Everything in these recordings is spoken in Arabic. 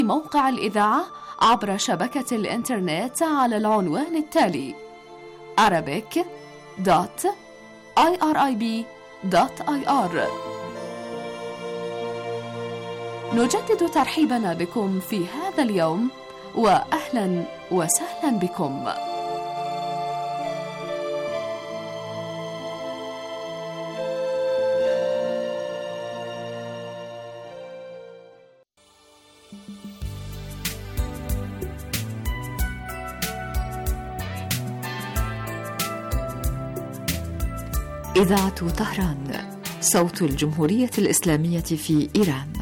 موقع الإذاعة عبر شبكة الإنترنت على العنوان التالي arabic.irib.ir. نجدد ترحيبنا بكم في هذا اليوم، وأهلا وسهلا بكم. إذاعة طهران، صوت الجمهورية الإسلامية في إيران.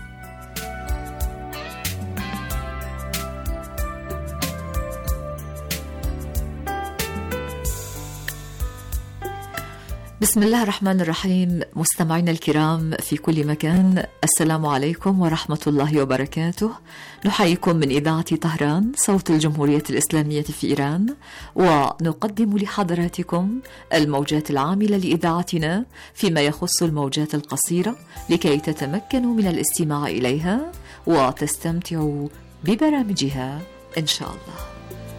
بسم الله الرحمن الرحيم. مستمعينا الكرام في كل مكان، السلام عليكم ورحمة الله وبركاته. نحييكم من إذاعة طهران، صوت الجمهورية الإسلامية في إيران، ونقدم لحضراتكم الموجات العاملة لإذاعتنا فيما يخص الموجات القصيرة، لكي تتمكنوا من الاستماع إليها وتستمتعوا ببرامجها إن شاء الله.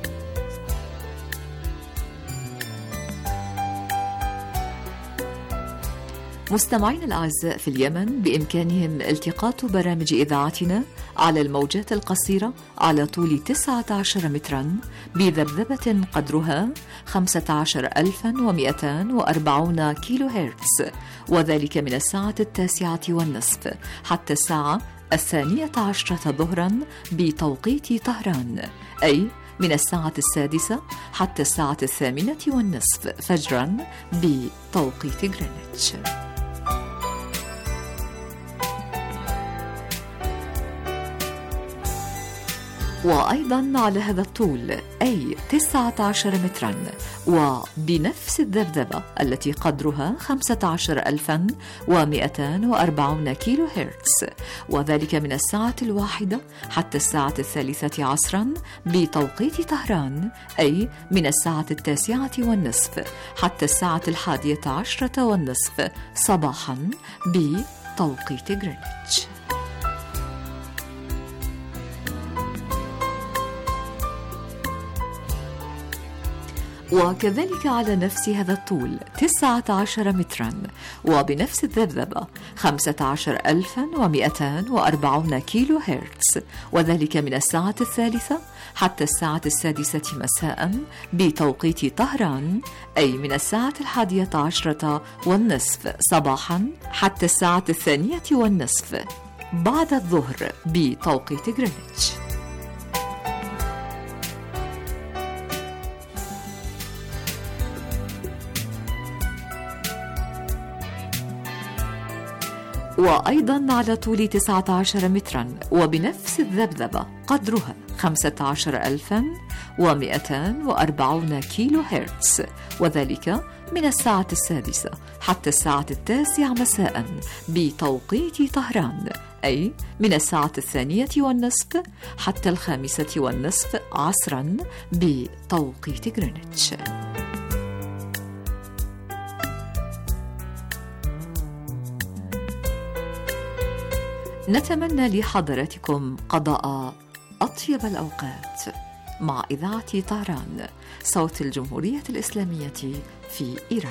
مستمعين الأعزاء في اليمن، بإمكانهم التقاط برامج إذاعتنا على الموجات القصيرة على طول 19 مترا بذبذبة قدرها 15240 كيلو هرتز، وذلك من الساعة 9:30 حتى الساعة 12 ظهرا بتوقيت طهران، أي من الساعة 6 حتى الساعة 8:30 فجرا بتوقيت غرينتش. وأيضا على هذا الطول، أي 19 مترا، وبنفس الذبذبة التي قدرها 15240 كيلو هرتز، وذلك من الساعة 1 حتى الساعة 3 عصرا بتوقيت طهران، أي من الساعة 9:30 حتى الساعة 11:30 صباحا بتوقيت غرينتش. وكذلك على نفس هذا الطول 19 مترا، وبنفس الذبذبة 15240 كيلو هرتز، وذلك من الساعة 3 حتى الساعة 6 مساء بتوقيت طهران، أي من الساعة 11:30 صباحا حتى الساعة 2:30 بعد الظهر بتوقيت غرينتش. وأيضا على طول 19 مترا، وبنفس الذبذبة قدرها 15240 كيلو هرتز، وذلك من الساعة 6 حتى الساعة 9 مساء بتوقيت طهران، أي من الساعة 2:30 حتى 5:30 عصرا بتوقيت غرينتش. نتمنى لحضراتكم قضاء أطيب الأوقات مع إذاعة طهران، صوت الجمهورية الإسلامية في إيران.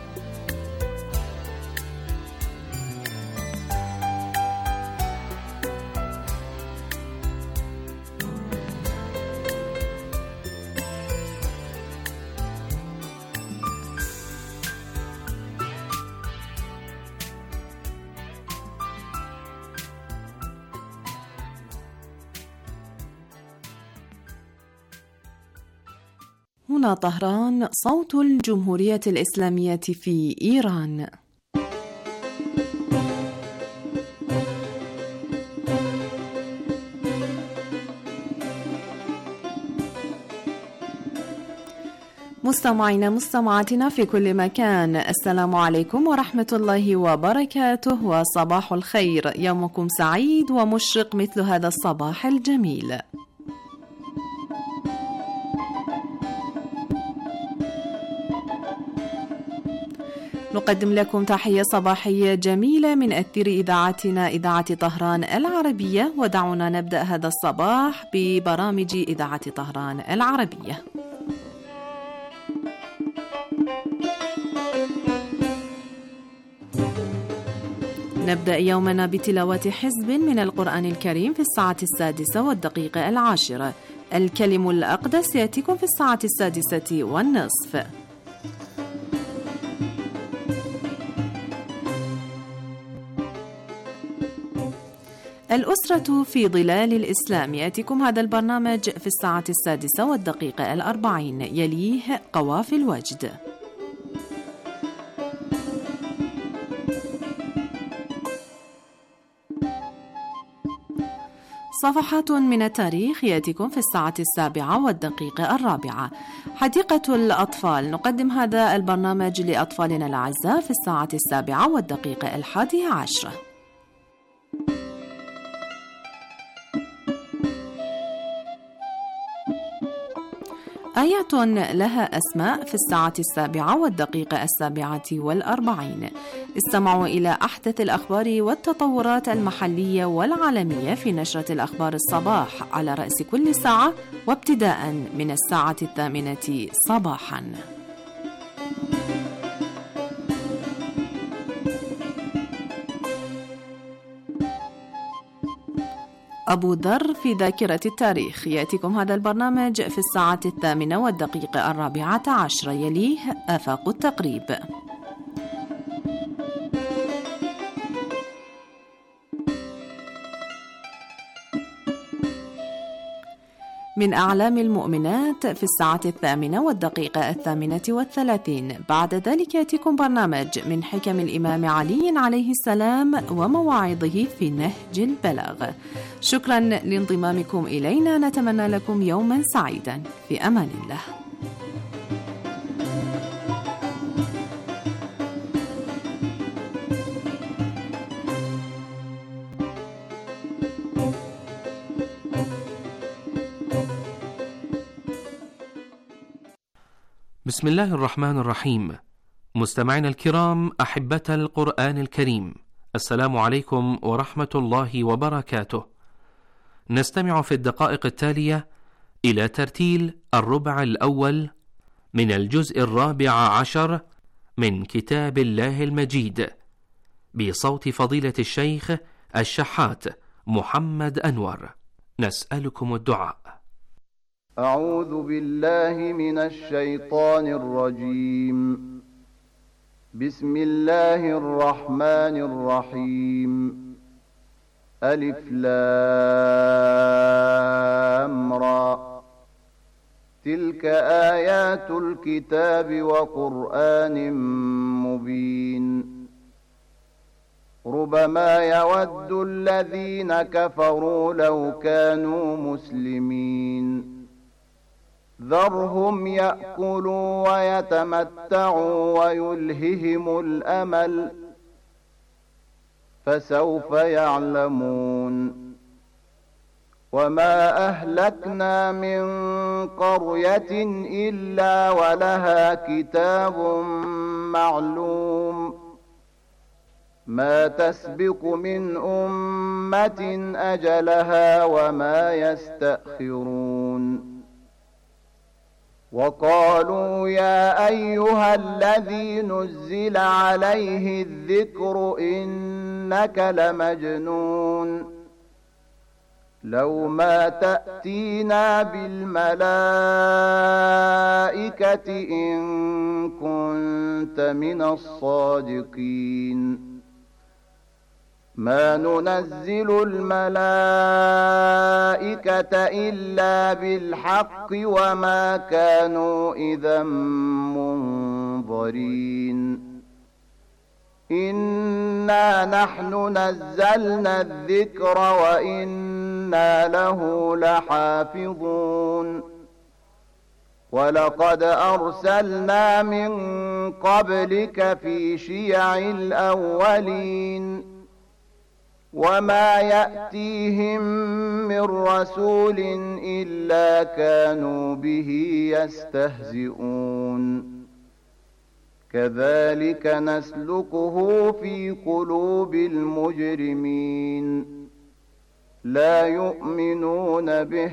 هنا طهران، صوت الجمهورية الإسلامية في إيران. مستمعينا مستمعاتنا في كل مكان، السلام عليكم ورحمة الله وبركاته، وصباح الخير. يومكم سعيد ومشرق مثل هذا الصباح الجميل. نقدم لكم تحية صباحية جميلة من أثير إذاعتنا إذاعة طهران العربية، ودعونا نبدأ هذا الصباح ببرامج إذاعة طهران العربية. نبدأ يومنا بتلاوة حزب من القرآن الكريم في 6:10. الكلم الأقدس يأتيكم في 6:30. الأسرة في ظلال الإسلام يأتيكم هذا البرنامج في 6:40. يليه قوافي الوجد. صفحات من التاريخ يأتيكم في 7:04. حديقة الأطفال نقدم هذا البرنامج لأطفالنا الأعزاء في 7:11. آيات لها أسماء في 7:07. استمعوا إلى أحدث الأخبار والتطورات المحلية والعالمية في نشرة الأخبار الصباح على رأس كل ساعة، وابتداء من 8:00 صباحا. أبو ذر في ذاكرة التاريخ يأتيكم هذا البرنامج في 8:14. يليه آفاق التقريب. من أعلام المؤمنات في 8:38. بعد ذلك يأتيكم برنامج من حكم الإمام علي عليه السلام ومواعظه في نهج البلاغ. شكرا لانضمامكم إلينا، نتمنى لكم يوما سعيدا، في أمان الله. بسم الله الرحمن الرحيم. مستمعينا الكرام، أحبة القرآن الكريم، السلام عليكم ورحمة الله وبركاته. نستمع في الدقائق التالية إلى ترتيل الربع الأول من الجزء 14 من كتاب الله المجيد، بصوت فضيلة الشيخ الشحات محمد أنور. نسألكم الدعاء. أعوذ بالله من الشيطان الرجيم. بسم الله الرحمن الرحيم. ألف لام را. تلك آيات الكتاب وقرآن مبين. ربما يود الذين كفروا لو كانوا مسلمين. ذرهم يأكلوا ويتمتعوا ويلههم الأمل، فسوف يعلمون. وما أهلكنا من قرية إلا ولها كتاب معلوم. ما تسبق من أمة أجلها وما يستأخرون. وقالوا يا أيها الذي نزل عليه الذكر إنك لمجنون. لو ما تأتينا بالملائكة إن كنت من الصادقين. ما ننزل الملائكة إلا بالحق وما كانوا إذا منظرين. إنا نحن نزلنا الذكر وإنا له لحافظون. ولقد أرسلنا من قبلك في شيع الأولين. وما يأتيهم من رسول إلا كانوا به يستهزئون. كذلك نسلكه في قلوب المجرمين لا يؤمنون به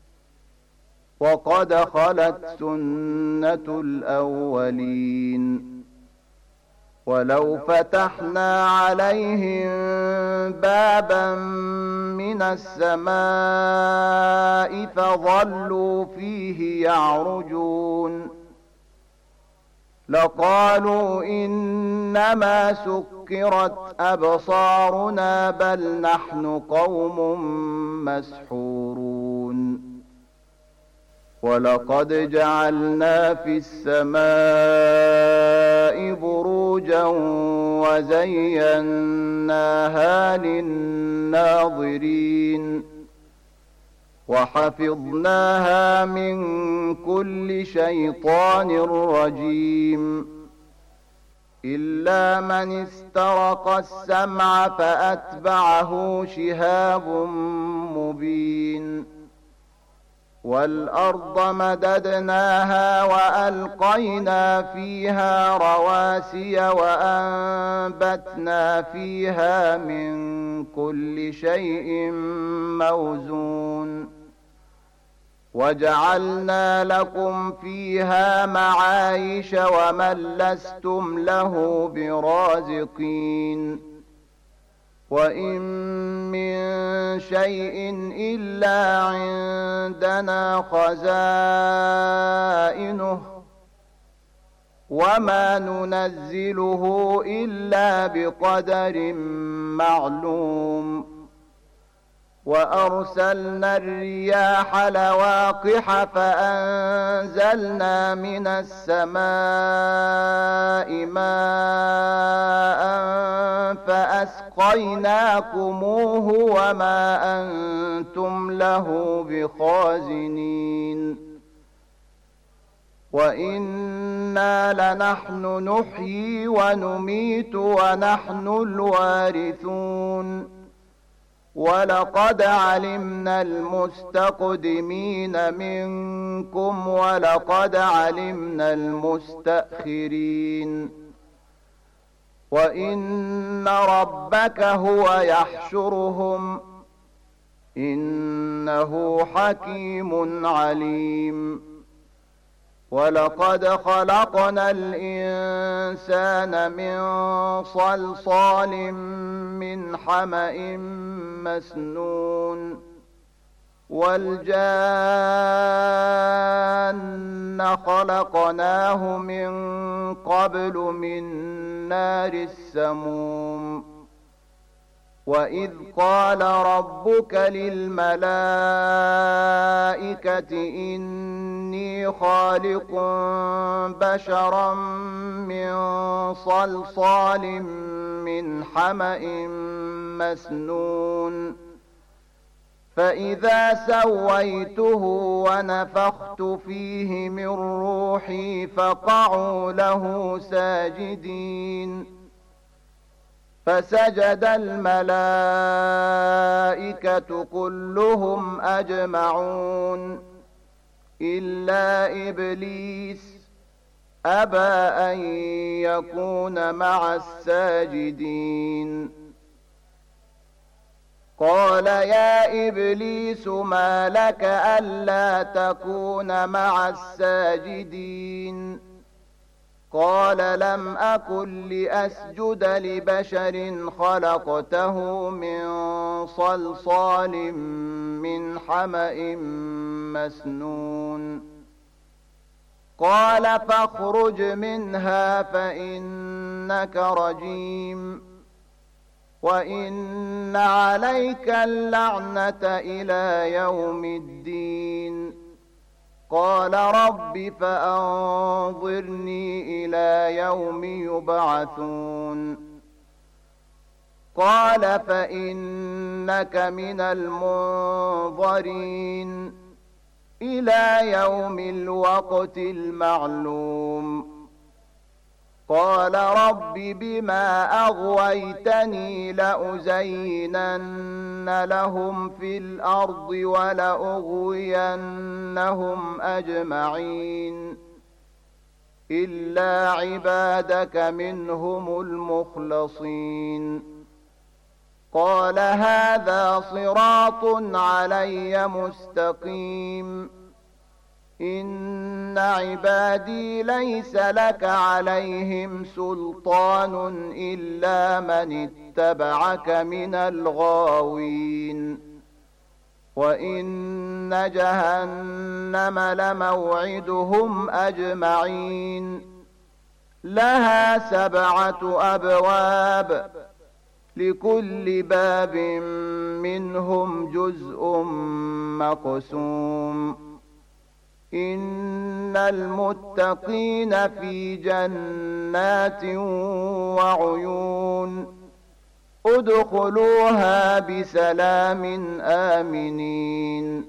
وقد خلت سنة الأولين ولو فتحنا عليهم بابا من السماء فظلوا فيه يعرجون لقالوا إنما سكرت أبصارنا بل نحن قوم مسحورون ولقد جعلنا في السماء بروجا وزيناها للناظرين وحفظناها من كل شيطان رجيم إلا من استرق السمع فأتبعه شهاب مبين والأرض مددناها وألقينا فيها رواسي وأنبتنا فيها من كل شيء موزون وجعلنا لكم فيها معايش ومن لستم له برازقين وإن من شيء إلا عندنا خزائنه وما ننزله إلا بقدر معلوم وأرسلنا الرياح لواقح فأنزلنا من السماء ماء فأسقيناكموه وما أنتم له بخازنين وإنا لنحن نحيي ونميت ونحن الوارثون ولقد علمنا المستقدمين منكم ولقد علمنا المستأخرين وإن ربك هو يحشرهم إنه حكيم عليم ولقد خلقنا الإنسان من صلصال من حمأ مسنون والجان خلقناه من قبل من نار السموم وإذ قال ربك للملائكة إني خالق بشرا من صلصال من حمأ مسنون فإذا سويته ونفخت فيه من روحي فقعوا له ساجدين فسجد الملائكة كلهم أجمعون إلا إبليس أبى أن يكون مع الساجدين قال يا إبليس ما لك ألا تكون مع الساجدين قال لم أكن لأسجد لبشر خلقته من صلصال من حمأ مسنون قال فاخرج منها فإنك رجيم وإن عليك اللعنة إلى يوم الدين قال رب فأنظرني إلى يوم يبعثون قال فإنك من المنظرين إلى يوم الوقت المعلوم قال رب بما أغويتني لأزينن لهم في الأرض ولأغوينهم أجمعين إلا عبادك منهم المخلصين. قال هذا صراط علي مستقيم. إن عبادي ليس لك عليهم سلطان إلا من اتبعك من الغاوين. وإن جهنم لموعدهم أجمعين. لها 7 أبواب لكل باب منهم جزء مقسوم. إن المتقين في جنات وعيون. ادخلوها بسلام آمنين.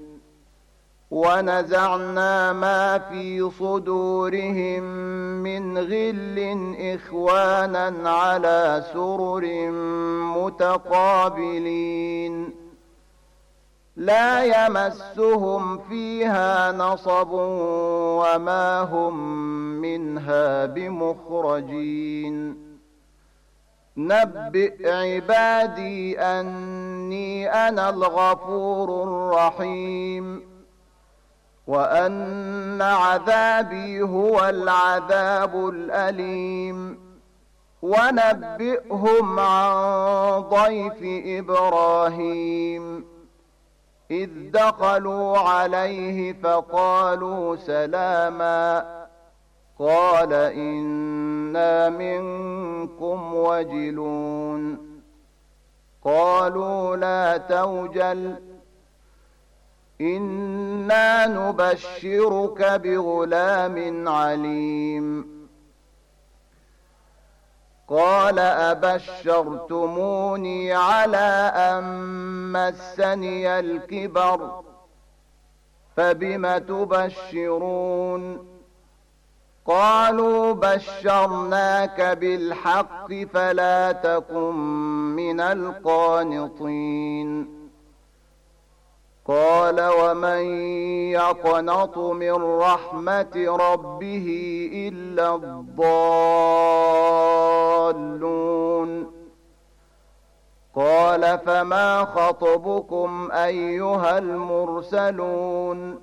ونزعنا ما في صدورهم من غل إخوانا على سرر متقابلين. لا يمسهم فيها نصب وما هم منها بمخرجين. نبئ عبادي أني أنا الغفور الرحيم وأن عذابي هو العذاب الأليم. ونبئهم عن ضيف إبراهيم إذ دخلوا عليه فقالوا سلاما قال إنا منكم وجلون. قالوا لا توجل إنا نبشرك بغلام عليم. قال أبشرتموني على أن مسني الكبر فبم تبشرون. قالوا بشرناك بالحق فلا تكن من القانطين. قال ومن يقنط من رحمة ربه إلا الضالون. قال فما خطبكم أيها المرسلون.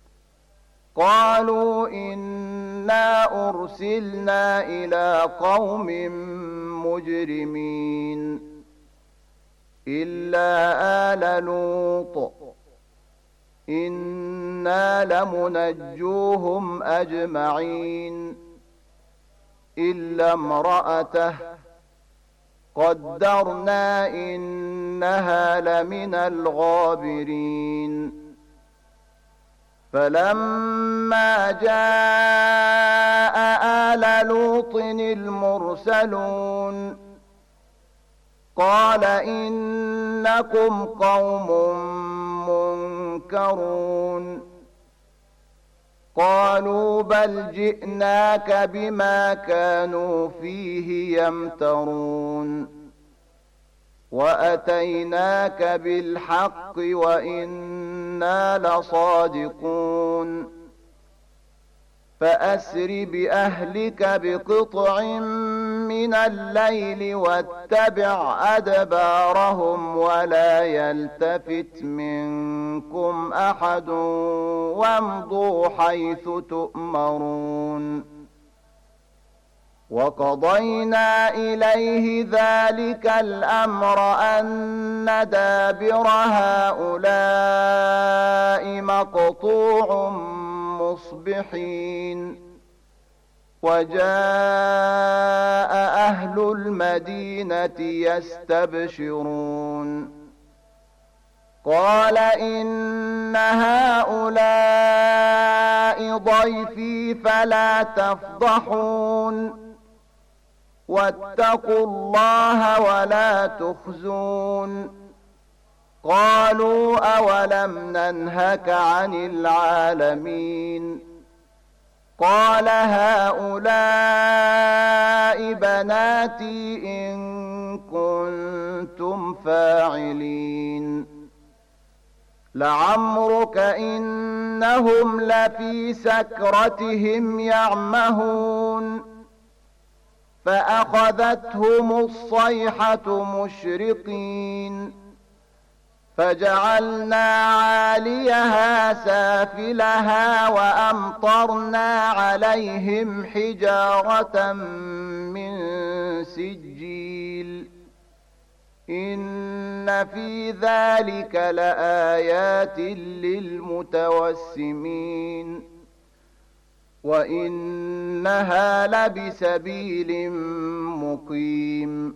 قالوا إنا أرسلنا إلى قوم مجرمين إلا آل لوط إنا لمنجوهم أجمعين إلا امرأته قدرنا إنها لمن الغابرين. فلما جاء آل لوط المرسلون قال إنكم قوم منكرون. قالوا بل جئناك بما كانوا فيه يمترون وأتيناك بالحق وإنا لصادقون. فأسر بأهلك بقطع من الليل واتبع أدبارهم ولا يلتفت منكم أحد وامضوا حيث تؤمرون. وقضينا إليه ذلك الأمر أن دابر هؤلاء مقطوع مصبحين. وجاء أهل المدينة يستبشرون قال إن هؤلاء ضيفي فلا تفضحون واتقوا الله ولا تخزون. قالوا أولم ننهك عن العالمين. قال هؤلاء بناتي إن كنتم فاعلين. لعمرك إنهم لفي سكرتهم يعمهون فأخذتهم الصيحة مشرقين فجعلنا عاليها سافلها وأمطرنا عليهم حجارة من سجيل إن في ذلك لآيات للمتوسمين وإنها لبسبيل مقيم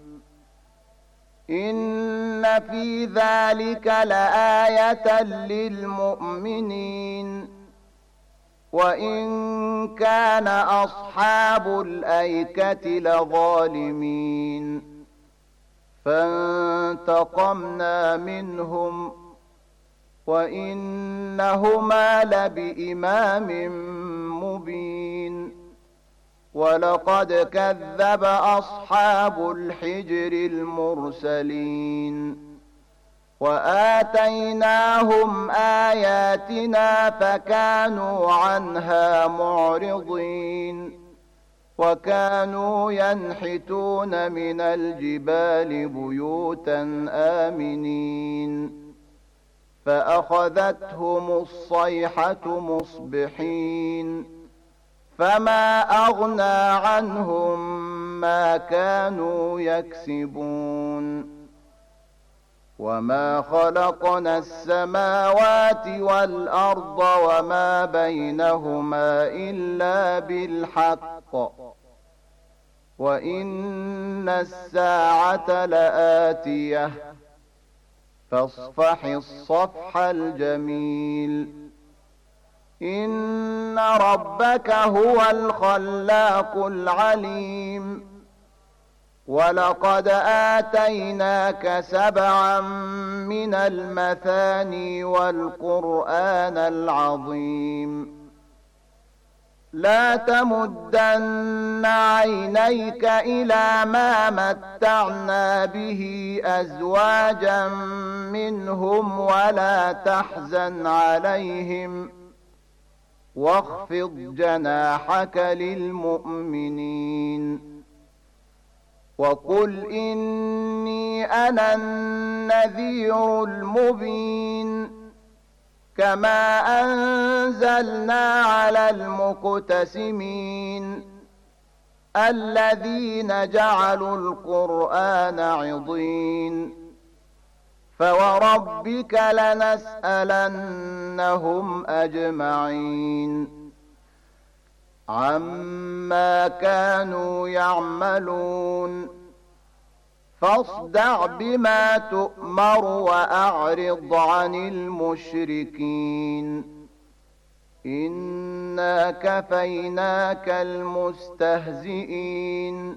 إن في ذلك لآية للمؤمنين وإن كان أصحاب الأيكة لظالمين فانتقمنا منهم وإنهما لبإمام مبين ولقد كذب أصحاب الحجر المرسلين وآتيناهم آياتنا فكانوا عنها معرضين وكانوا ينحتون من الجبال بيوتا آمنين فأخذتهم الصيحة مصبحين فما أغنى عنهم ما كانوا يكسبون وما خلقنا السماوات والأرض وما بينهما إلا بالحق وإن الساعة لآتية فاصفح الصفح الجميل إن ربك هو الخلاق العليم ولقد آتيناك 7 من المثاني والقرآن العظيم لا تمدن عينيك إلى ما متعنا به أزواجا منهم ولا تحزن عليهم واخفض جناحك للمؤمنين وقل إني أنا النذير المبين كما أنزلنا على المقتسمين الذين جعلوا القرآن عضين فوربك لنسألنهم أجمعين عما كانوا يعملون فاصدع بما تؤمر وأعرض عن المشركين إنا كفيناك المستهزئين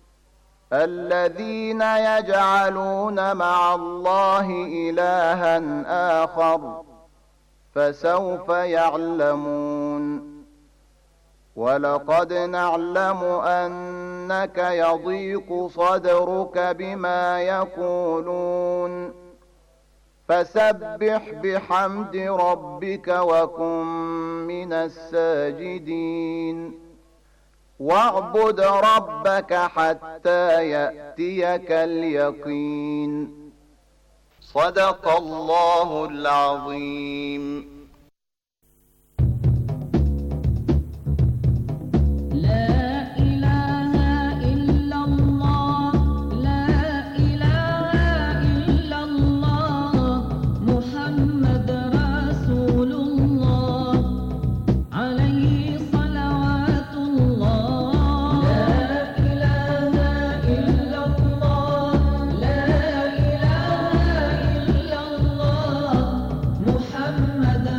الذين يجعلون مع الله إلها آخر فسوف يعلمون ولقد نعلم أنك يضيق صدرك بما يقولون فسبح بحمد ربك وكن من الساجدين واعبد ربك حتى يأتيك اليقين صدق الله العظيم. محمد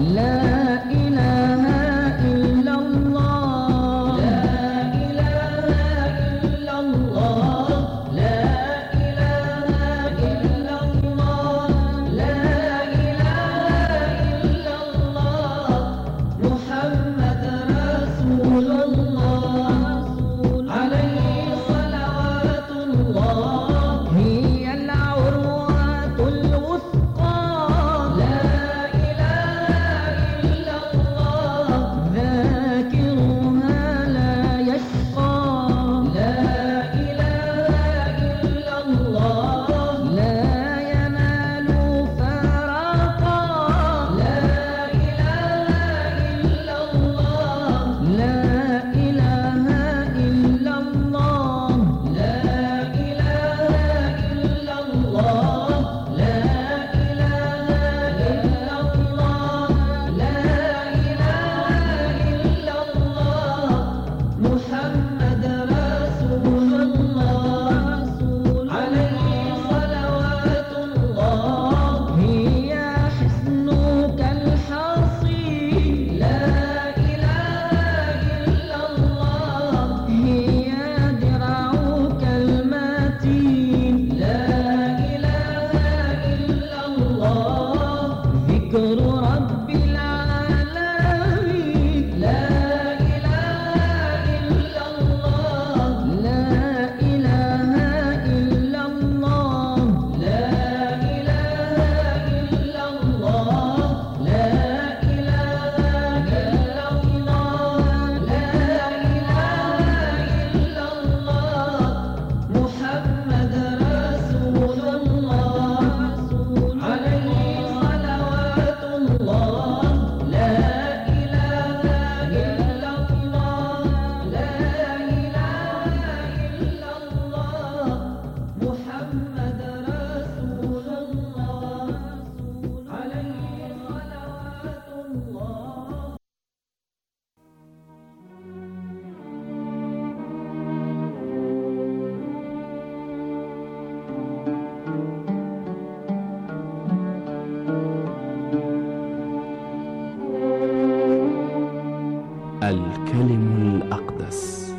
الكلم الأقدس.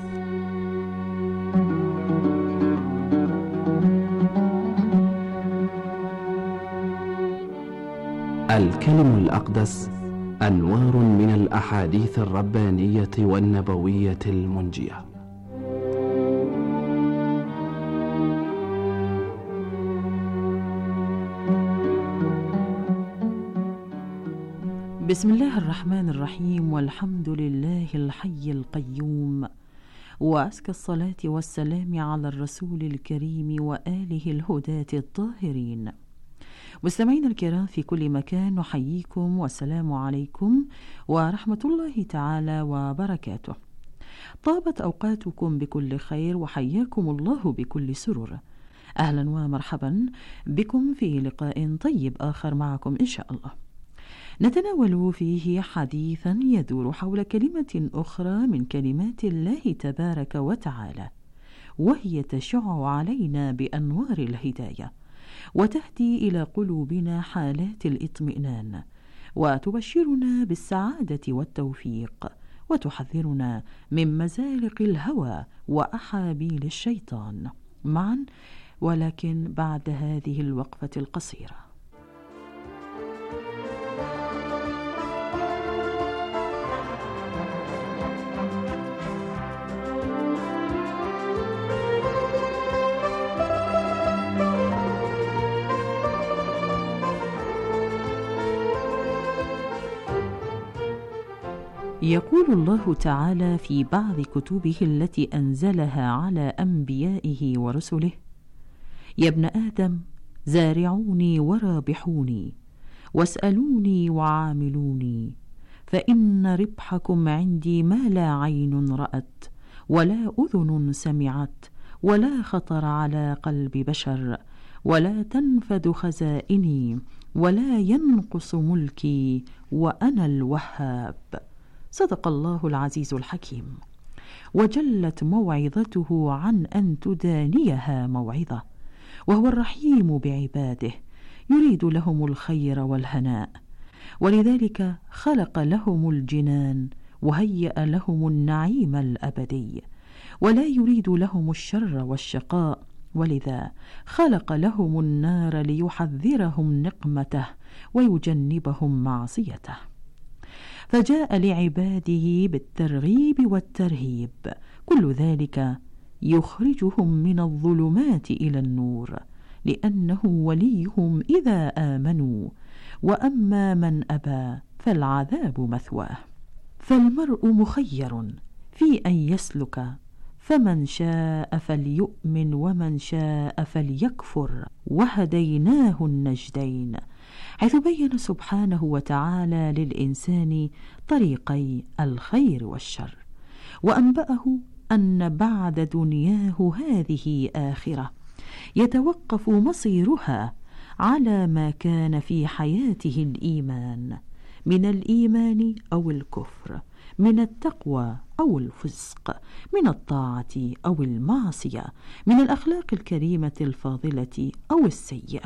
الكلم الأقدس أنوار من الأحاديث الربانية والنبوية المنجية. بسم الله الرحمن الرحيم، والحمد لله الحي القيوم، وأزكى الصلاة والسلام على الرسول الكريم وآله الهداة الطاهرين. مستمعينا الكرام في كل مكان، نحييكم والسلام عليكم ورحمة الله تعالى وبركاته. طابت أوقاتكم بكل خير، وحياكم الله بكل سرور. أهلا ومرحبا بكم في لقاء طيب آخر معكم إن شاء الله، نتناول فيه حديثا يدور حول كلمة أخرى من كلمات الله تبارك وتعالى، وهي تشع علينا بأنوار الهداية، وتهدي إلى قلوبنا حالات الإطمئنان، وتبشرنا بالسعادة والتوفيق، وتحذرنا من مزالق الهوى وأحابيل الشيطان معا، ولكن بعد هذه الوقفة القصيرة. يقول الله تعالى في بعض كتبه التي أنزلها على أنبيائه ورسله: يا ابن آدم زارعوني ورابحوني، واسألوني وعاملوني، فإن ربحكم عندي ما لا عين رأت ولا أذن سمعت ولا خطر على قلب بشر، ولا تنفد خزائني ولا ينقص ملكي وأنا الوهاب. صدق الله العزيز الحكيم. وجلت موعظته عن أن تدانيها موعظة، وهو الرحيم بعباده، يريد لهم الخير والهناء، ولذلك خلق لهم الجنان وهيأ لهم النعيم الأبدي، ولا يريد لهم الشر والشقاء، ولذا خلق لهم النار ليحذرهم نقمته ويجنبهم معصيته. فجاء لعباده بالترغيب والترهيب، كل ذلك يخرجهم من الظلمات إلى النور، لأنه وليهم إذا آمنوا، وأما من أبى فالعذاب مثواه. فالمرء مخير في أن يسلك، فمن شاء فليؤمن ومن شاء فليكفر، وهديناه النجدين، حيث بين سبحانه وتعالى للإنسان طريقي الخير والشر، وأنبأه أن بعد دنياه هذه آخرة يتوقف مصيرها على ما كان في حياته الإيمان، من الإيمان أو الكفر، من التقوى أو الفسق، من الطاعة أو المعصية، من الأخلاق الكريمة الفاضلة أو السيئة.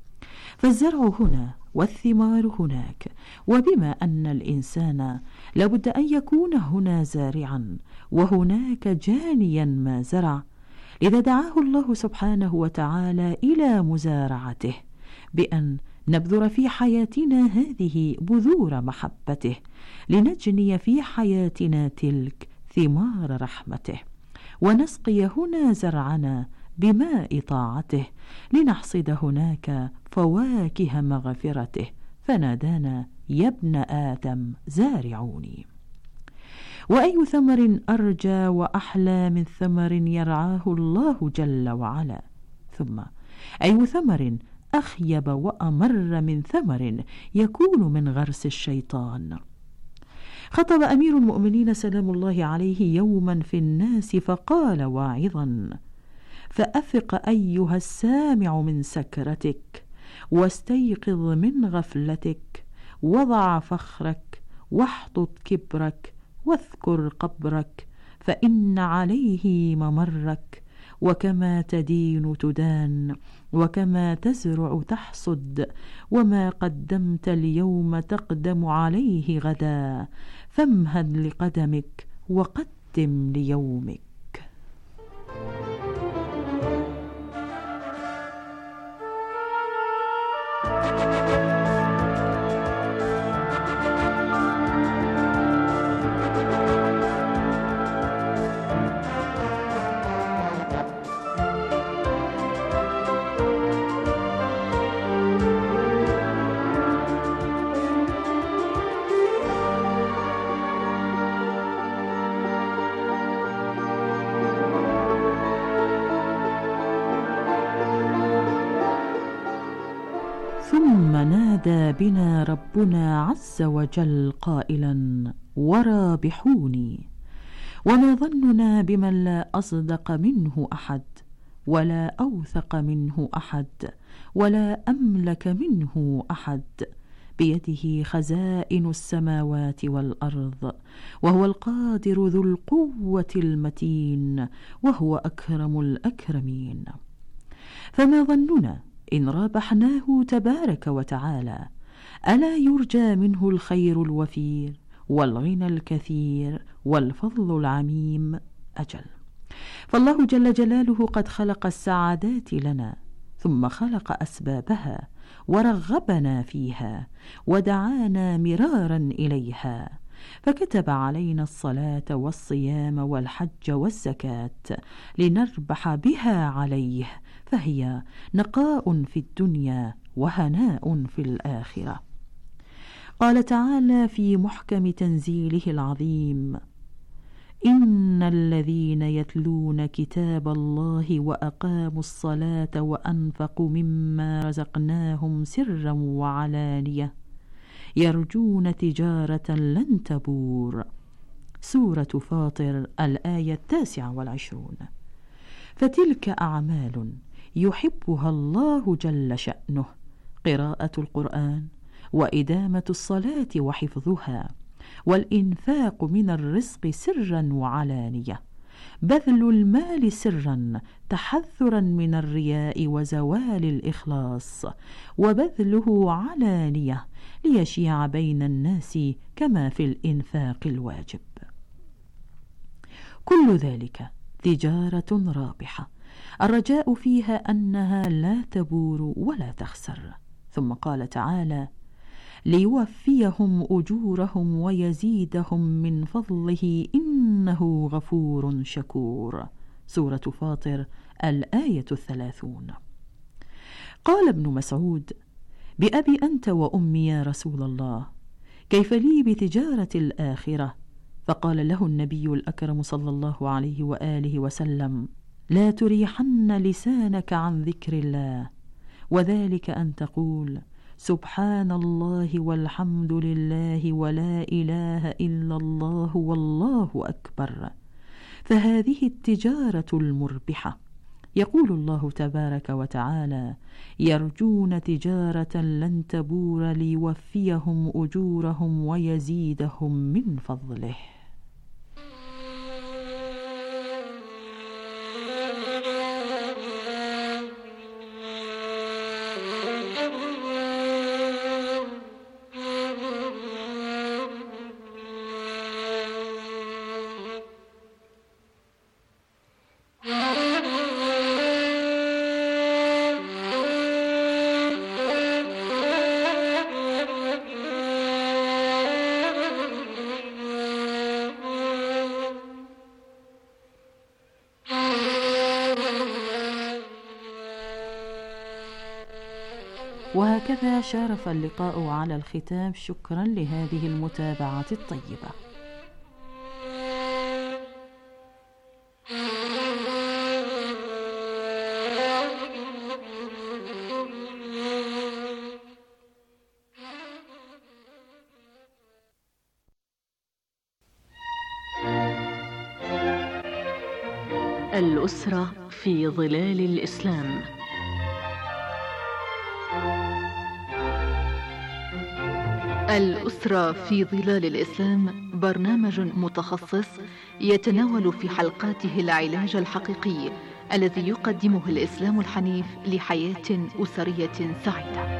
فالزرع هنا والثمار هناك، وبما أن الإنسان لابد أن يكون هنا زارعا وهناك جانيا ما زرع، لذا دعاه الله سبحانه وتعالى إلى مزارعته بأن نبذر في حياتنا هذه بذور محبته، لنجني في حياتنا تلك ثمار رحمته، ونسقي هنا زرعنا بماء طاعته، لنحصد هناك فواكه مغفرته، فنادانا يا ابن آدم زارعوني. وأي ثمر أرجى وأحلى من ثمر يرعاه الله جل وعلا، ثم أي ثمر أخيب وأمر من ثمر يكون من غرس الشيطان. خطب أمير المؤمنين سلام الله عليه يوما في الناس فقال واعظا: فأفق أيها السامع من سكرتك، واستيقظ من غفلتك، وضع فخرك، واحطط كبرك، واذكر قبرك، فإن عليه ممرك، وكما تدين تدان، وكما تزرع تحصد، وما قدمت اليوم تقدم عليه غدا، فامهد لقدمك وقدم ليومك. ثم نادى بنا ربنا عز وجل قائلا: ورابحوني. وما ظننا بمن لا أصدق منه أحد، ولا أوثق منه أحد، ولا أملك منه أحد، بيده خزائن السماوات والأرض، وهو القادر ذو القوة المتين، وهو أكرم الأكرمين. فما ظننا إن رابحناه تبارك وتعالى؟ ألا يرجى منه الخير الوفير والغنى الكثير والفضل العميم؟ أجل، فالله جل جلاله قد خلق السعادات لنا، ثم خلق أسبابها ورغبنا فيها ودعانا مرارا إليها، فكتب علينا الصلاة والصيام والحج والزكاة لنربح بها عليه، فهي نقاء في الدنيا وهناء في الآخرة. قال تعالى في محكم تنزيله العظيم: إن الذين يتلون كتاب الله وأقاموا الصلاة وأنفقوا مما رزقناهم سرا وعلانية يرجون تجارة لن تبور. سورة فاطر الآية 29. فتلك أعمال يحبها الله جل شأنه: قراءة القرآن، وإدامة الصلاة وحفظها، والإنفاق من الرزق سرا وعلانية، بذل المال سرا تحذرا من الرياء وزوال الإخلاص، وبذله علانية ليشيع بين الناس كما في الإنفاق الواجب. كل ذلك تجارة رابحة الرجاء فيها أنها لا تبور ولا تخسر. ثم قال تعالى: ليوفيهم أجورهم ويزيدهم من فضله إنه غفور شكور. سورة فاطر الآية 30. قال ابن مسعود: بأبي أنت وأمي يا رسول الله، كيف لي بتجارة الآخرة؟ فقال له النبي الأكرم صلى الله عليه وآله وسلم: لا تريحن لسانك عن ذكر الله، وذلك أن تقول: سبحان الله والحمد لله ولا إله إلا الله والله أكبر. فهذه التجارة المربحة. يقول الله تبارك وتعالى: يرجون تجارة لن تبور ليوفيهم أجورهم ويزيدهم من فضله. وهكذا شارف اللقاء على الختام. شكرا لهذه المتابعة الطيبة. الأسرة في ظلال الإسلام. الأسرة في ظلال الإسلام برنامج متخصص يتناول في حلقاته العلاج الحقيقي الذي يقدمه الإسلام الحنيف لحياة أسرية سعيدة.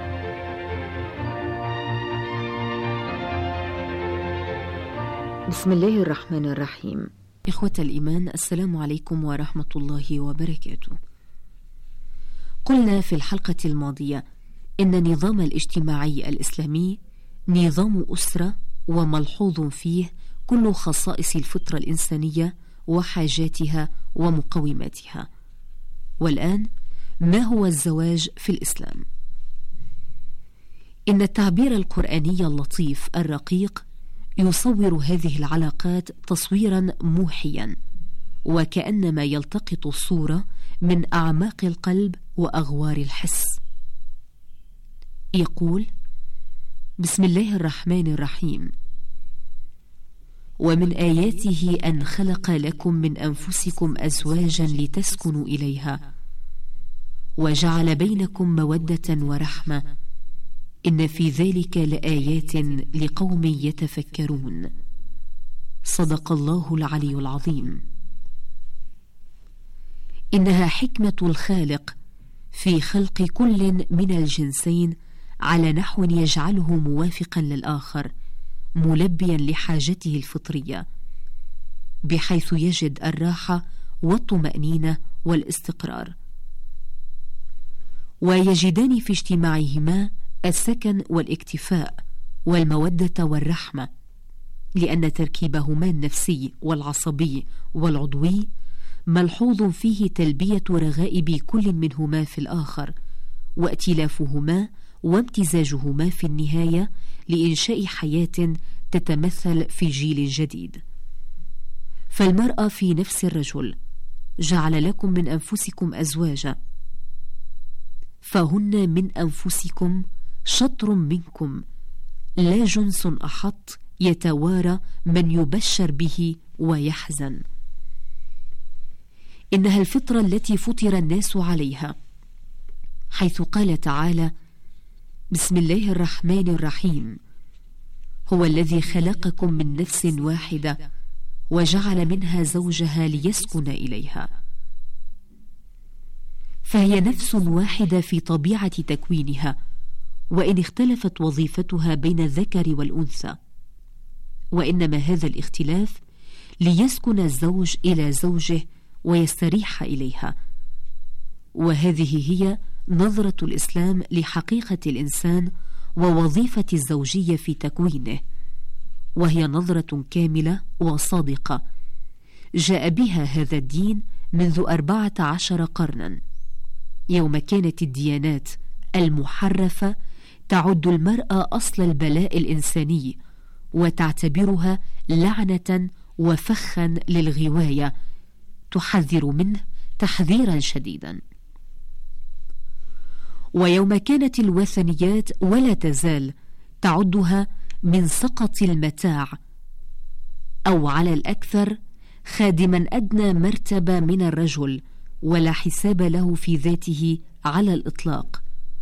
بسم الله الرحمن الرحيم. إخوة الإيمان، السلام عليكم ورحمة الله وبركاته. قلنا في الحلقة الماضية إن النظام الاجتماعي الإسلامي نظام أسرة، وملحوظ فيه كل خصائص الفطرة الإنسانية وحاجاتها ومقوماتها. والآن ما هو الزواج في الإسلام؟ إن التعبير القرآني اللطيف الرقيق يصور هذه العلاقات تصويرا موحيا، وكأنما يلتقط الصورة من أعماق القلب وأغوار الحس. يقول: بسم الله الرحمن الرحيم: ومن آياته أن خلق لكم من أنفسكم أزواجا لتسكنوا إليها وجعل بينكم مودة ورحمة إن في ذلك لآيات لقوم يتفكرون. صدق الله العلي العظيم. إنها حكمة الخالق في خلق كل من الجنسين على نحو يجعله موافقا للآخر، ملبيا لحاجته الفطرية، بحيث يجد الراحة والطمأنينة والاستقرار، ويجدان في اجتماعهما السكن والاكتفاء والمودة والرحمة، لأن تركيبهما النفسي والعصبي والعضوي ملحوظ فيه تلبية رغائب كل منهما في الآخر، وائتلافهما وامتزاجهما في النهاية لإنشاء حياة تتمثل في جيل جديد. فالمرأة في نفس الرجل جعل لكم من أنفسكم أزواجا، فهن من أنفسكم شطر منكم، لا جنس أحط يتوارى من يبشر به ويحزن. إنها الفطرة التي فطر الناس عليها، حيث قال تعالى: بسم الله الرحمن الرحيم: هو الذي خلقكم من نفس واحدة وجعل منها زوجها ليسكن إليها، فهي نفس واحدة في طبيعة تكوينها، وإن اختلفت وظيفتها بين الذكر والأنثى، وإنما هذا الاختلاف ليسكن الزوج إلى زوجه ويستريح إليها. وهذه هي نظرة الإسلام لحقيقة الإنسان ووظيفة الزوجية في تكوينه، وهي نظرة كاملة وصادقة جاء بها هذا الدين منذ 14 قرنا، يوم كانت الديانات المحرفة تعد المرأة أصل البلاء الإنساني وتعتبرها لعنة وفخا للغواية، تحذر منه تحذيرا شديدا. ويوم كانت الوثنيات ولا تزال تعدها من سقط المتاع، أو على الأكثر خادما أدنى مرتبة من الرجل، ولا حساب له في ذاته على الإطلاق.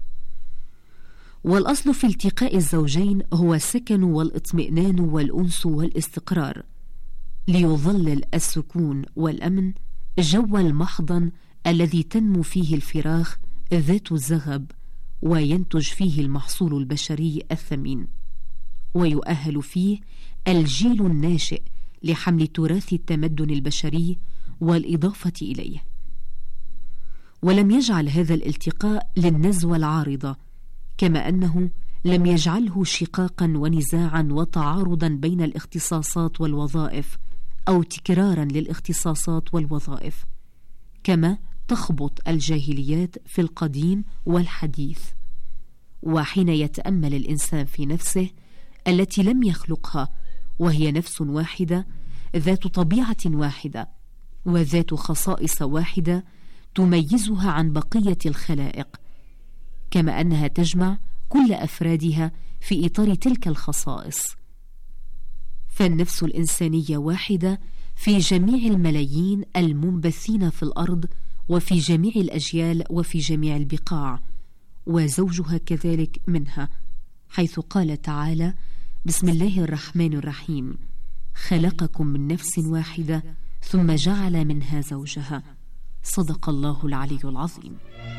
والأصل في التقاء الزوجين هو السكن والإطمئنان والأنس والاستقرار، ليظلل السكون والأمن جو المحضن الذي تنمو فيه الفراخ ذات الزغب، وينتج فيه المحصول البشري الثمين، ويؤهل فيه الجيل الناشئ لحمل تراث التمدن البشري والإضافة إليه. ولم يجعل هذا الالتقاء للنزوة العارضة، كما أنه لم يجعله شقاقا ونزاعا وتعارضا بين الاختصاصات والوظائف، أو تكرارا للاختصاصات والوظائف، كما تخبط الجاهليات في القديم والحديث. وحين يتأمل الإنسان في نفسه التي لم يخلقها، وهي نفس واحدة ذات طبيعة واحدة وذات خصائص واحدة تميزها عن بقية الخلائق، كما أنها تجمع كل أفرادها في إطار تلك الخصائص، فالنفس الإنسانية واحدة في جميع الملايين المنبثين في الأرض، وفي جميع الأجيال، وفي جميع البقاع، وزوجها كذلك منها، حيث قال تعالى: بسم الله الرحمن الرحيم، خلقكم من نفس واحدة ثم جعل منها زوجها. صدق الله العلي العظيم.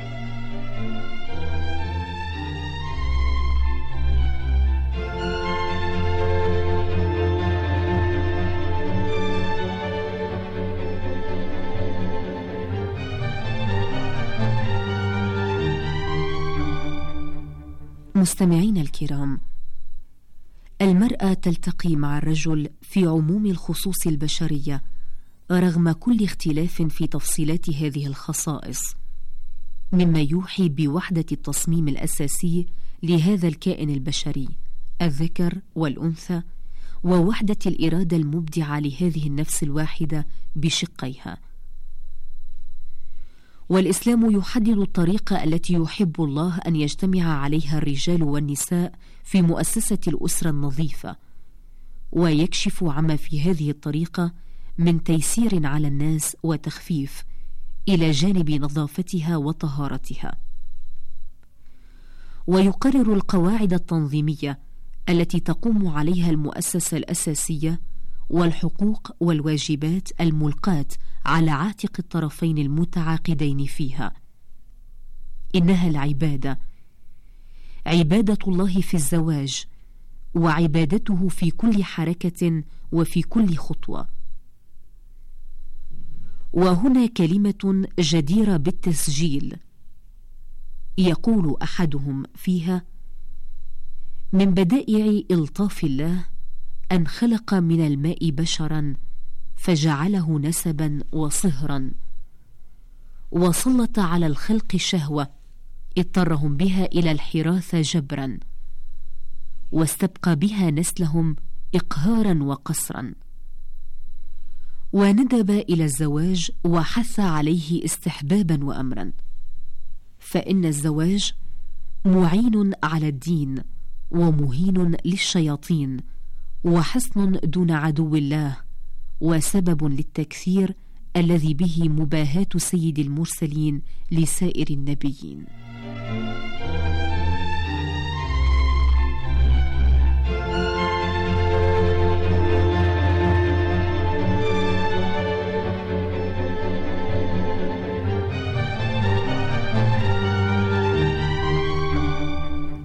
مستمعين الكرام، المرأة تلتقي مع الرجل في عموم الخصوص البشرية رغم كل اختلاف في تفصيلات هذه الخصائص، مما يوحي بوحدة التصميم الأساسي لهذا الكائن البشري، الذكر والأنثى، ووحدة الإرادة المبدعة لهذه النفس الواحدة بشقيها. والإسلام يحدد الطريقة التي يحب الله أن يجتمع عليها الرجال والنساء في مؤسسة الأسرة النظيفة، ويكشف عما في هذه الطريقة من تيسير على الناس وتخفيف، إلى جانب نظافتها وطهارتها. ويقرر القواعد التنظيمية التي تقوم عليها المؤسسة الأساسية، والحقوق والواجبات الملقاة على عاتق الطرفين المتعاقدين فيها. إنها العبادة، عبادة الله في الزواج، وعبادته في كل حركة وفي كل خطوة. وهنا كلمة جديرة بالتسجيل، يقول أحدهم فيها: من بدائع إلطاف الله أن خلق من الماء بشرا فجعله نسبا وصهرا، وسلط على الخلق شهوة اضطرهم بها إلى الحراث جبرا، واستبقى بها نسلهم إقهارا وقسرا، وندب إلى الزواج وحث عليه استحبابا وأمرا، فإن الزواج معين على الدين ومهين للشياطين، وحصن دون عدو الله، وسبب للتكثير الذي به مباهاة سيد المرسلين لسائر النبيين.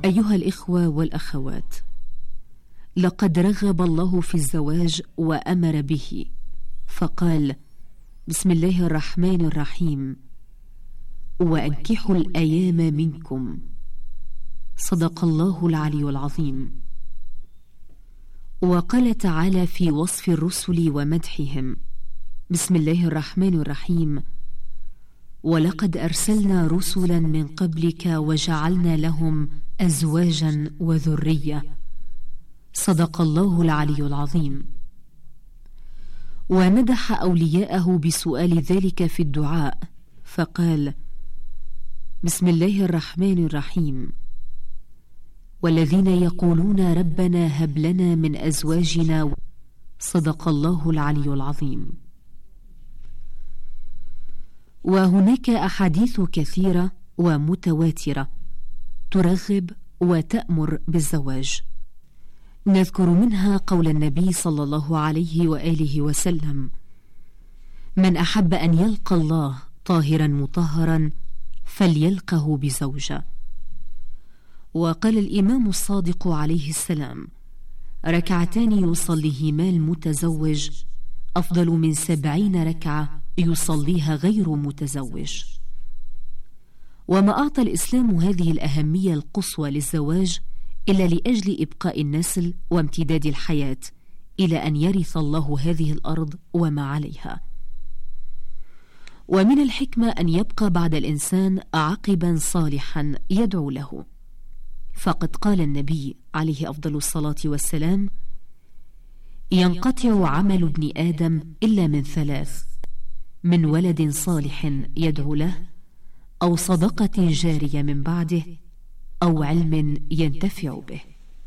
أيها الإخوة والأخوات، لقد رغب الله في الزواج وأمر به، فقال: بسم الله الرحمن الرحيم: وأنكحوا الأيام منكم. صدق الله العلي العظيم. وقال تعالى في وصف الرسل ومدحهم: بسم الله الرحمن الرحيم: ولقد أرسلنا رسلا من قبلك وجعلنا لهم أزواجا وذرية. صدق الله العلي العظيم. ومدح أولياءه بسؤال ذلك في الدعاء، فقال: بسم الله الرحمن الرحيم: والذين يقولون ربنا هب لنا من أزواجنا. صدق الله العلي العظيم. وهناك أحاديث كثيرة ومتواترة ترغب وتأمر بالزواج، نذكر منها قول النبي صلى الله عليه وآله وسلم: من أحب أن يلقى الله طاهرا مطهرا فليلقه بزوجة. وقال الإمام الصادق عليه السلام: ركعتان يصليهما المتزوج أفضل من 70 ركعة يصليها غير متزوج. وما أعطى الإسلام هذه الأهمية القصوى للزواج إلا لأجل إبقاء النسل وامتداد الحياة إلى أن يرث الله هذه الأرض وما عليها. ومن الحكمة أن يبقى بعد الإنسان عقبا صالحا يدعو له، فقد قال النبي عليه أفضل الصلاة والسلام: ينقطع عمل ابن آدم إلا من 3: من ولد صالح يدعو له، أو صدقة جارية من بعده، أو علم ينتفع به.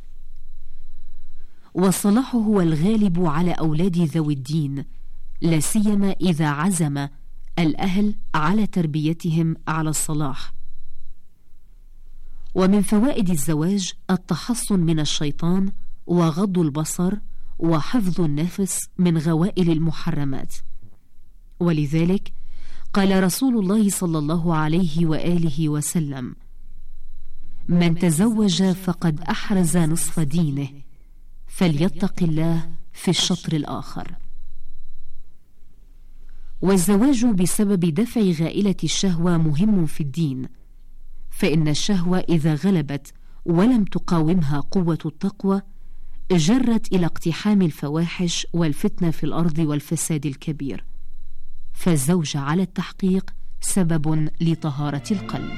والصلاح هو الغالب على أولاد ذوي الدين، لا سيما إذا عزم الأهل على تربيتهم على الصلاح. ومن فوائد الزواج التحصن من الشيطان وغض البصر وحفظ النفس من غوائل المحرمات. ولذلك قال رسول الله صلى الله عليه وآله وسلم: من تزوج فقد أحرز نصف دينه، فليتق الله في الشطر الآخر. والزواج بسبب دفع غائلة الشهوة مهم في الدين، فإن الشهوة إذا غلبت ولم تقاومها قوة التقوى جرت إلى اقتحام الفواحش والفتنة في الأرض والفساد الكبير. فالزوج على التحقيق سبب لطهارة القلب.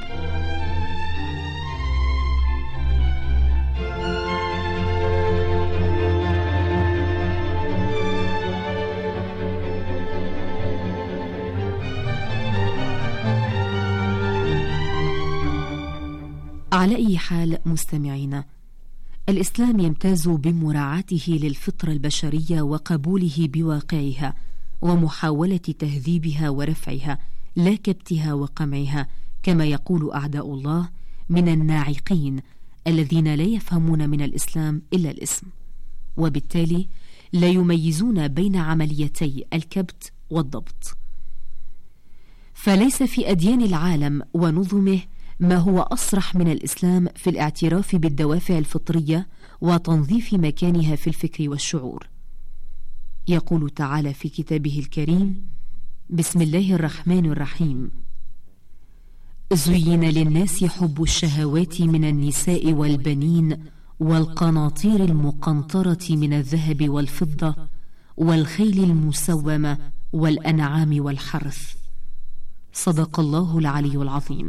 على أي حال مستمعينا، الإسلام يمتاز بمراعاته للفطرة البشرية وقبوله بواقعها ومحاولة تهذيبها ورفعها، لا كبتها وقمعها، كما يقول أعداء الله من الناعقين الذين لا يفهمون من الإسلام إلا الاسم، وبالتالي لا يميزون بين عمليتي الكبت والضبط. فليس في أديان العالم ونظمه ما هو أصرح من الإسلام في الاعتراف بالدوافع الفطرية وتنظيف مكانها في الفكر والشعور. يقول تعالى في كتابه الكريم: بسم الله الرحمن الرحيم: زين للناس حب الشهوات من النساء والبنين والقناطير المقنطرة من الذهب والفضة والخيل المسومة والأنعام والحرث. صدق الله العلي العظيم.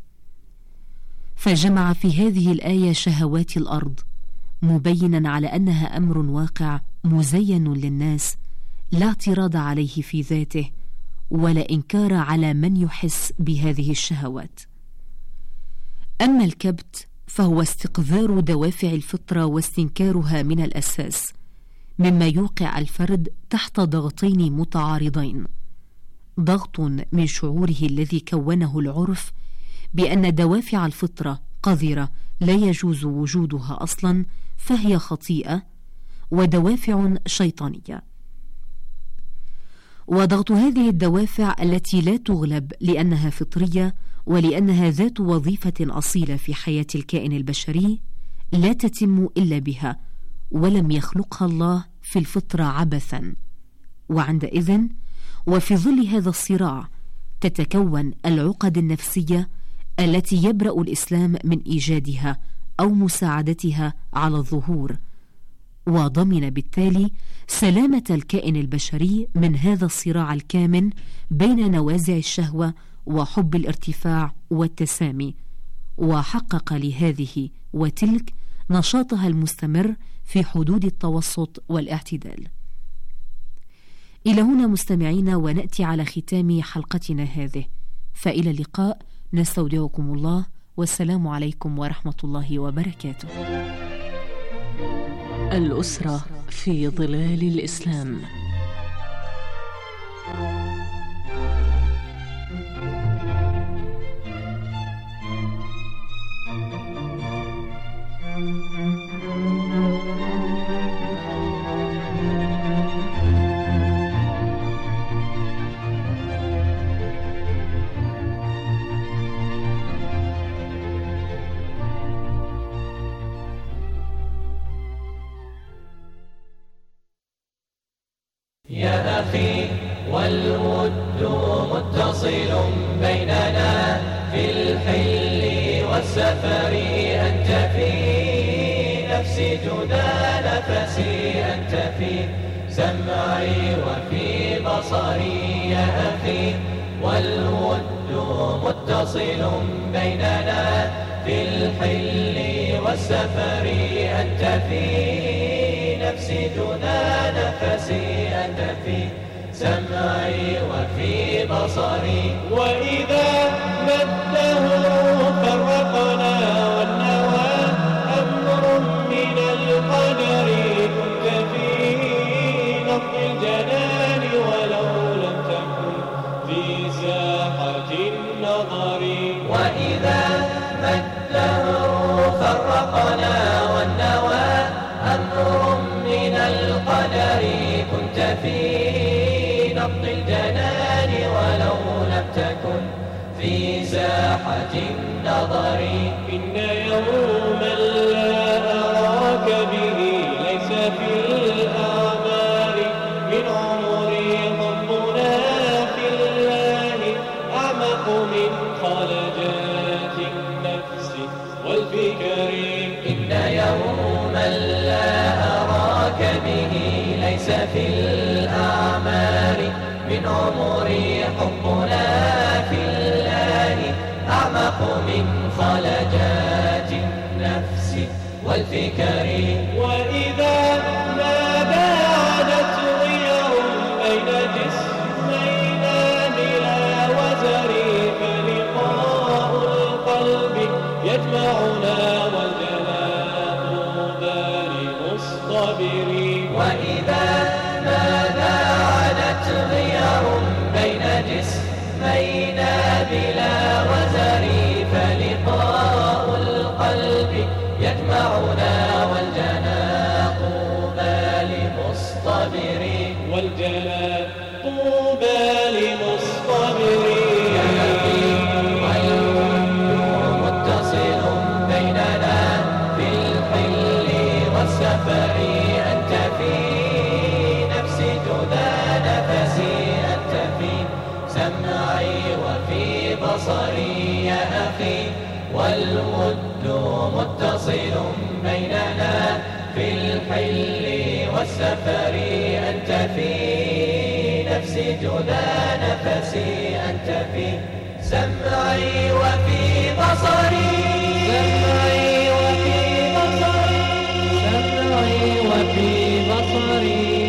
فجمع في هذه الآية شهوات الأرض، مبينا على أنها أمر واقع مزين للناس، لا اعتراض عليه في ذاته ولا إنكار على من يحس بهذه الشهوات. أما الكبت فهو استقذار دوافع الفطرة واستنكارها من الأساس، مما يوقع الفرد تحت ضغطين متعارضين: ضغط من شعوره الذي كونه العرف بأن دوافع الفطرة قذرة لا يجوز وجودها أصلا فهي خطيئة، ودوافع شيطانية. وضغط هذه الدوافع التي لا تغلب لأنها فطرية ولأنها ذات وظيفة أصيلة في حياة الكائن البشري لا تتم إلا بها، ولم يخلقها الله في الفطرة عبثا. وعندئذ وفي ظل هذا الصراع تتكون العقد النفسية التي يبرأ الإسلام من إيجادها أو مساعدتها على الظهور، وضمن بالتالي سلامة الكائن البشري من هذا الصراع الكامن بين نوازع الشهوة وحب الارتفاع والتسامي، وحقق لهذه وتلك نشاطها المستمر في حدود التوسط والاعتدال. إلى هنا مستمعين ونأتي على ختام حلقتنا هذه، فإلى اللقاء، نستودعكم الله، والسلام عليكم ورحمة الله وبركاته. الأسرة في ظلال الإسلام. يا أخي والود متصل بيننا في الحل والسفر، أنت في نفسي جدا نفسي، أنت في سمعي وفي بصري. يا أخي والود متصل بيننا في الحل والسفر، أنت في نفسي دون نفسي، أنت في سمعي وفي بصري. وإذا مده فرقنا والنوى أمر من القدر، كنت في نبض الجنان ولو لم تكن في ساحة النظر. وإذا مده فرقنا والنوى أمر من القدر، كنت في نبض الجنان ولو لم تكن في ساحة النظر. إن يوما لا أراك به ليس في الأعمال من عمري، حبنا في الله أعمق من خلجات النفس والفكر. إن يوما لا أراك به ليس في الأعمار من عمري، حبنا في الله أعمق من خلجات النفس والفكر. وإذا ما بعدت غير بين جسمينا بلا وزر، فلقاء القلب يجمعنا والجنان طوبى لمصطبر. وإذا ما بعدت غير بين جسمينا بلا وزر، فلقاء القلب يجمعنا والجنان طوبى لمصطبر. والجنان طوبى لمصطبر. متصل بيننا في الحل والسفر، أنت في نفسي جدا نفسي، أنت في سمعي وفي بصري. يا أخي والود متصل بيننا في الحل والسفر، أنت في نفسي جدا نفسي، أنت في سمعي وفي بصري. سمعي وفي بصري، سمعي وفي بصري.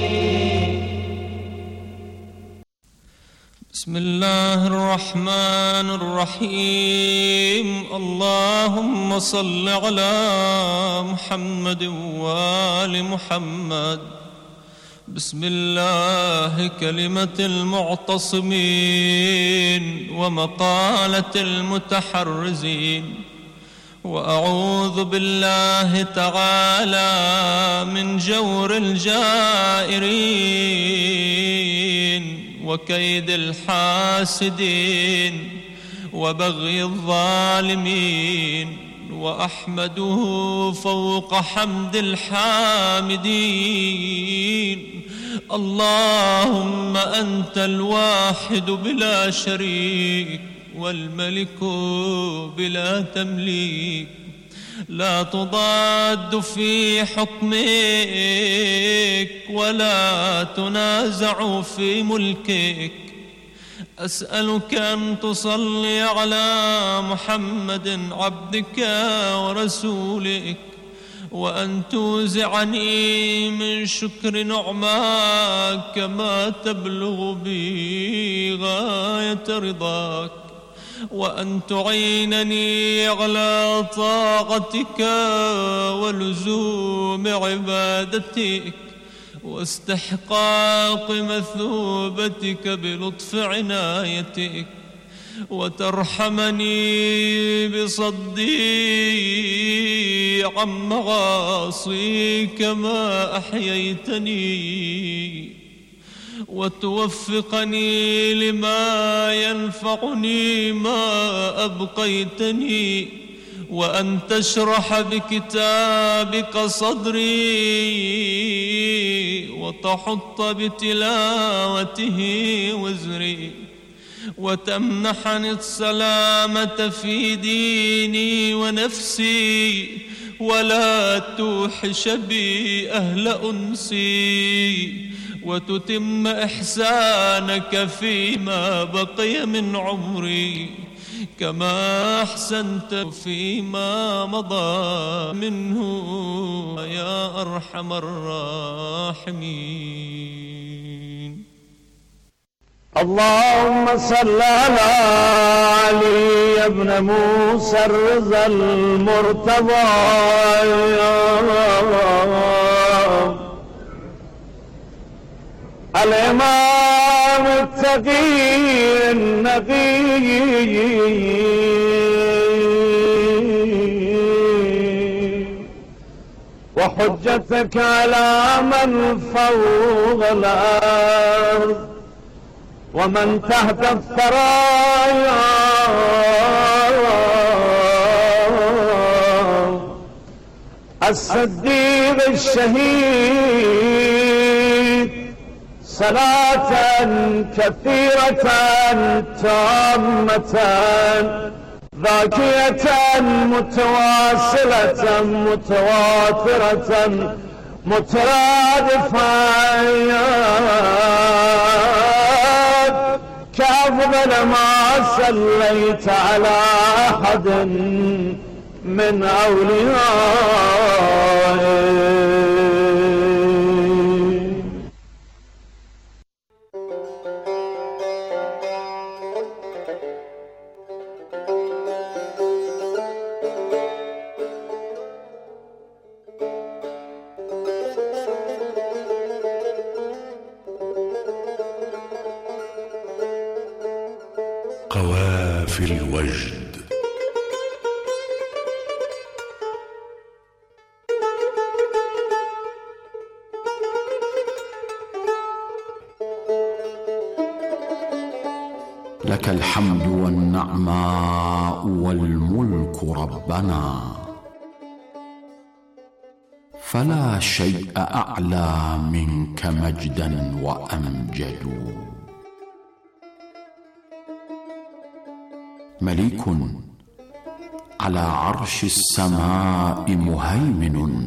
بسم الله الرحمن الرحيم. اللهم صل على محمد وآل محمد. بسم الله كلمة المعتصمين ومقالة المتحرزين، وأعوذ بالله تعالى من جور الجائرين وكيد الحاسدين وبغي الظالمين، وأحمده فوق حمد الحامدين. اللهم أنت الواحد بلا شريك، والملك بلا تمليك، لا تضاد في حكمك ولا تنازع في ملكك. أسألك أن تصلي على محمد عبدك ورسولك، وأن توزعني من شكر نعماك ما تبلغ بي غاية رضاك، وأن تعينني على طاعتك ولزوم عبادتك واستحقاق مثوبتك بلطف عنايتك، وترحمني بصدي عن معاصيك ما أحييتني، وتوفقني لما ينفعني ما أبقيتني، وأن تشرح بكتابك صدري وتحط بتلاوته وزري، وتمنحني السلامة في ديني ونفسي، ولا توحش بي أهل أنسي، وتتم إحسانك فيما بقي من عمري كما أحسنت فيما مضى منه يا أرحم الراحمين. اللهم صل على علي بن موسى الرضا المرتضى الإمام التقي النقي وحجتك على من فوق الأرض ومن تحت الثرايا، الصديق الشهيد، صلاة كثيرة تامة ذاكية متواصلة متواترة مترادفة كأفضل ما صليت على أحد من أوليائك. قوافي الوجد. لك الحمد والنعماء والملك ربنا، فلا شيء أعلى منك مجدا وأمجد. مليك على عرش السماء مهيمن،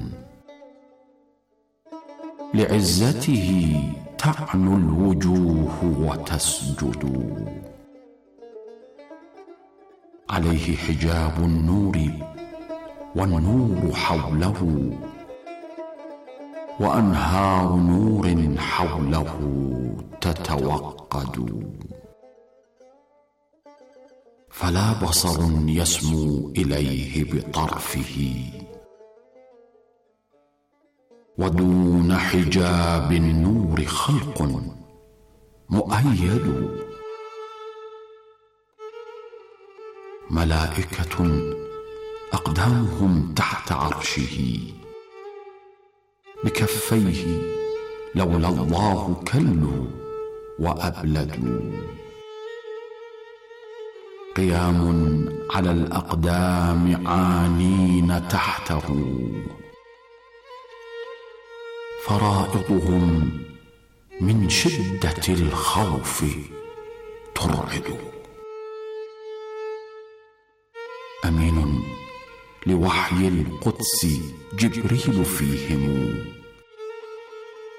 لعزته تعنو الوجوه وتسجد. عليه حجاب النور والنور حوله، وأنهار نور حوله تتوقد. فلا بصر يسمو إليه بطرفه، ودون حجاب النور خلق مؤيد. ملائكة أقدامهم تحت عرشه، بكفيه لولا الله كلوا وأبلدوا. قيام على الأقدام عانين تحته، فرائضهم من شدة الخوف ترعد. أمين لوحي القدس جبريل فيهم،